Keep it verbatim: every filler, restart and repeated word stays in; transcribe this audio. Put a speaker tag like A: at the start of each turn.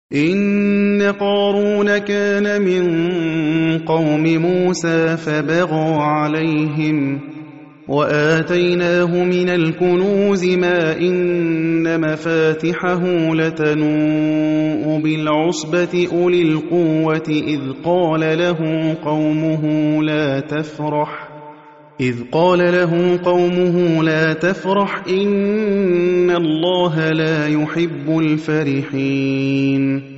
A: إِنَّ قَارُونَ كَانَ مِن قَوْمِ مُوسَىٰ فَبَغَىٰ عَلَيْهِمْ وَآتَيْنَاهُ مِنَ الْكُنُوزِ مَا إِنَّ مَفَاتِحَهُ لَتَنُوءُ بِالْعُصْبَةِ أُولِي الْقُوَّةِ إِذْ قَالَ لَهُ قَوْمُهُ لَا تَفْرَحْ إذ قال له قومه لا تفرح إن الله لا يحب الفرحين